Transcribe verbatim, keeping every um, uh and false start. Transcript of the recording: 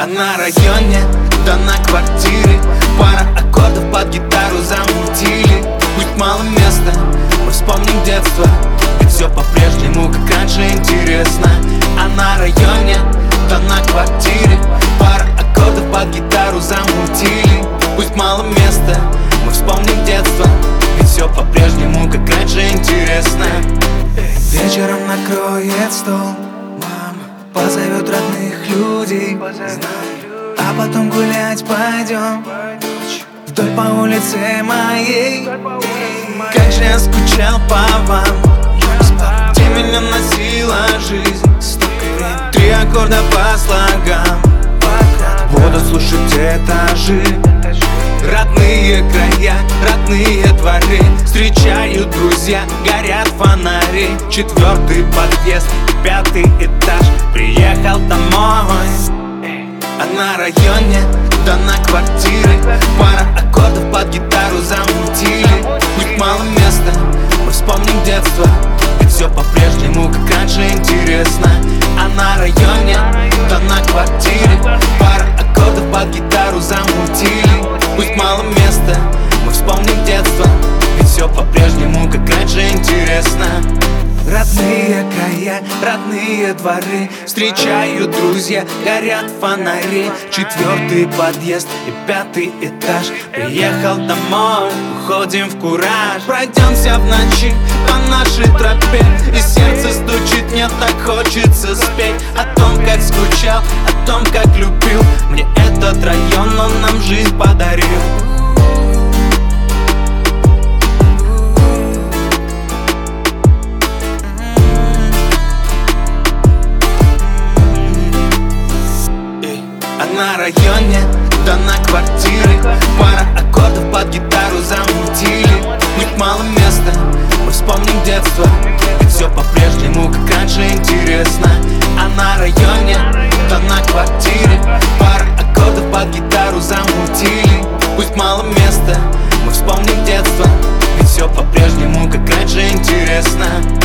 А на районе, да на квартире пара аккордов под гитару замутили. Пусть мало места, мы вспомним детство, ведь все по-прежнему, как раньше, интересно. А на районе, да на квартире пара аккордов под гитару замутили. Пусть мало места, мы вспомним детство, ведь все по-прежнему, как раньше, интересно. Вечером накроет стол, мама позовет родных людей, а потом гулять пойдем вдоль по улице моей. Как же я скучал по вам, где меня носила жизнь. Три аккорда по слогам, буду слушать этажи. Родные края, родные дворы, встречают друзья, горят фонари. Четвертый подъезд, пятый этаж, приехал домой. А на районе, да на квартире пара аккордов под гитару замутили. Пусть мало места, мы вспомним детство, ведь все по-прежнему, как раньше, интересно. А на районе, да на квартире пара аккордов под гитару замутили. Пусть мало места, мы вспомним детство, ведь все по-прежнему, как раньше, интересно. Родные края, родные дворы, встречают друзья, горят фонари. Четвертый подъезд и пятый этаж, приехал домой, уходим в кураж. Пройдемся в ночи по нашей тропе, и сердце стучит, мне так хочется спеть о том, как скучал, о том, как любил. Мне этот район, он нам жизнь подарил. На районе, да на квартире пара аккордов под гитару замутили. Пусть мало места, мы вспомним детство, ведь все по-прежнему, как раньше, интересно. А на районе, да на квартире пара аккордов под гитару замутили. Пусть мало места, мы вспомним детство, ведь все по-прежнему, как раньше, интересно.